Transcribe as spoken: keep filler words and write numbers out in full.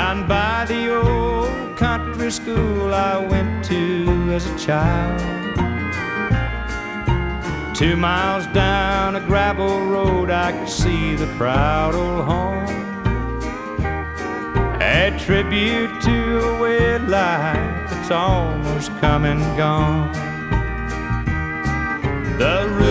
Down by the old country school I went to as a child, two miles down a gravel road I could see the proud old home, a tribute to a way of life that's almost come and gone. The